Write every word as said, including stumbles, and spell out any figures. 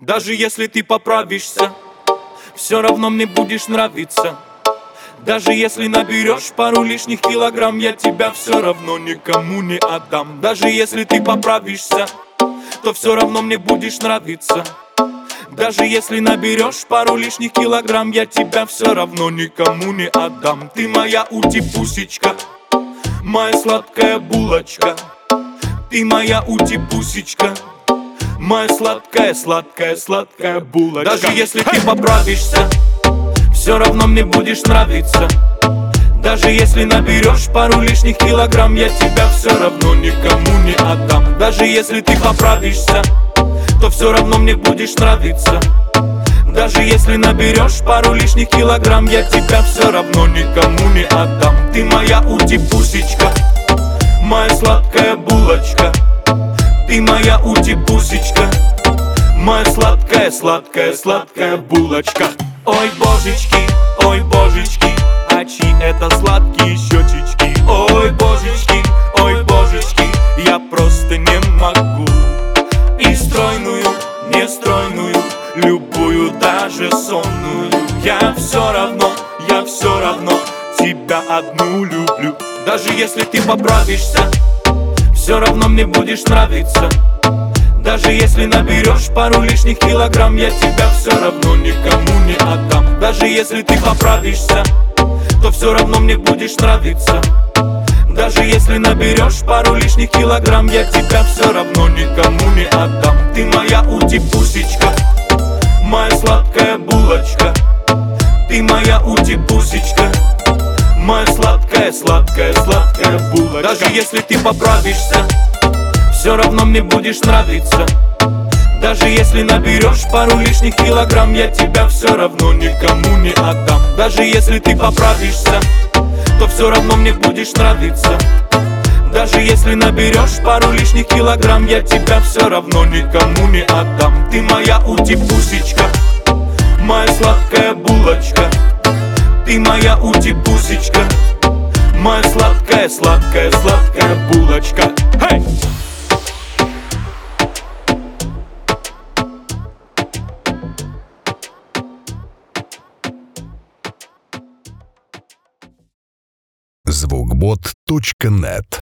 Даже если ты поправишься, все равно мне будешь нравиться. Даже если наберешь пару лишних килограмм, я тебя все равно никому не отдам. Даже если ты поправишься, то все равно мне будешь нравиться. Даже если наберешь пару лишних килограмм, я тебя все равно никому не отдам. Ты моя ути-пусечка, моя сладкая булочка. Ты моя ути-пусечка, моя сладкая, сладкая, сладкая булочка. Даже если ты поправишься, все равно мне будешь нравиться. Даже если наберешь пару лишних килограмм, я тебя все равно никому не отдам. Даже если ты поправишься, то все равно мне будешь нравиться. Даже если наберешь пару лишних килограмм, я тебя все равно никому не отдам. Ты моя ути-пусечка, моя сладкая булочка. Ты моя ути-пусечка, моя сладкая, сладкая, сладкая булочка. Ой, божечки, ой, божечки, а чьи это сладкие щечечки? Ой, божечки, ой, божечки, я просто не могу. И стройную, нестройную, любую, даже сонную, я все равно, я все равно тебя одну люблю. Даже если ты поправишься, все равно мне будешь нравиться. Даже если наберешь пару лишних килограмм, я тебя все равно никому не отдам. Даже если ты поправишься, то все равно мне будешь нравиться. Даже если наберешь пару лишних килограмм, я тебя все равно никому не отдам. Ты моя ути-пусечка, моя сладкая булочка. Ты моя ути-пусечка, моя сладкая, сладкая, сладкая булочка. Даже если ты поправишься, все равно мне будешь нравиться. Даже если наберешь пару лишних килограмм, я тебя все равно никому не отдам. Даже если ты поправишься, то все равно мне будешь нравиться. Даже если наберешь пару лишних килограмм, я тебя все равно никому не отдам. Ты моя ути-пусечка, моя сладкая булочка. Ты моя ути-пусечка, моя сладкая, сладкая, сладкая булочка. Hey! звукбот точка нет